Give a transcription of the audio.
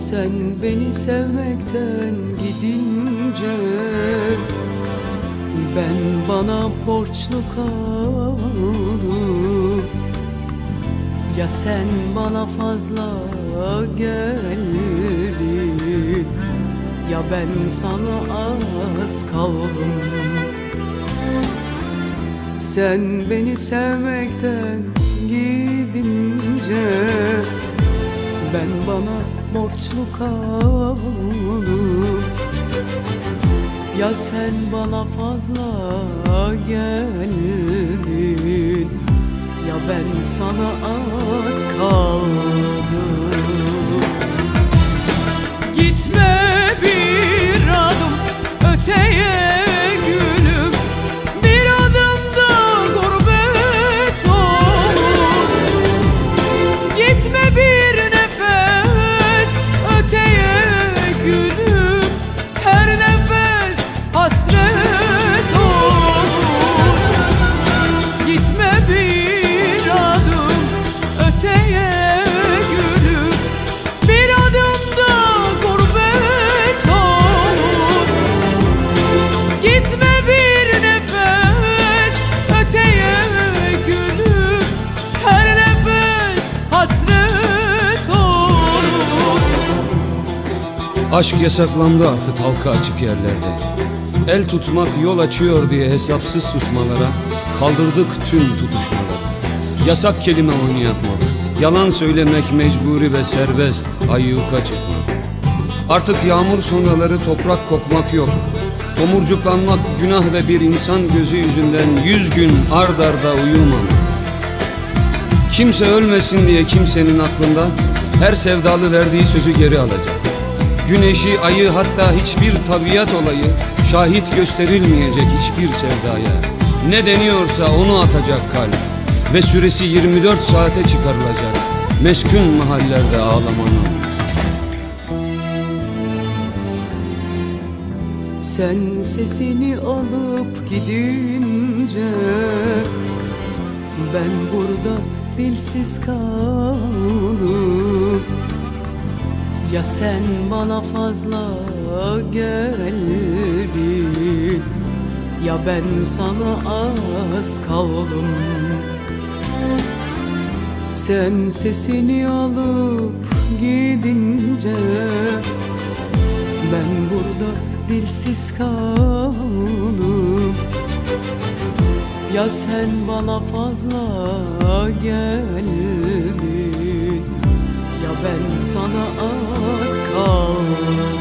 Sen beni sevmekten gidince ben bana borçlu kaldım. Ya sen bana fazla geldin, ya ben sana az kaldım. Sen beni sevmekten gidince ben bana borçlu kaldım. Ya sen bana fazla geldin, ya ben sana az kaldım. Gitme bir adım öteye gülüm, bir adım da gurbet olur. Gitme bir nefes öteye gülüm, her nefes hasret olur. Gitme bir adım öteye gülüm, bir adım da gurbet olur. Gitme bir nefes öteye gülüm, her nefes hasret olur. Aşk yasaklandı artık halka açık yerlerde. El tutmak yol açıyor diye hesapsız susmalara kaldırdık tüm tutuşmaları. Yasak kelime oynayatmak, yalan söylemek mecburi ve serbest, ayyuka çıkmak. Artık yağmur sonraları toprak kokmak yok. Tomurcuklanmak günah ve bir insan gözü yüzünden 100 gün ard arda uyumamak. Kimse ölmesin diye kimsenin aklında her sevdalı verdiği sözü geri alacak. Güneşi, ayı, hatta hiçbir tabiat olayı şahit gösterilmeyecek hiçbir sevdaya. Ne deniyorsa onu atacak kalp ve süresi 24 saate çıkarılacak meskun mahallerde ağlamanın. Sen sesini alıp gidince ben burada dilsiz kaldım. Ya sen bana fazla geldin, ya ben sana az kaldım. Sen sesini alıp gidince ben burada dilsiz kaldım. Ya sen bana fazla geldin, ya ben sana az kaldım.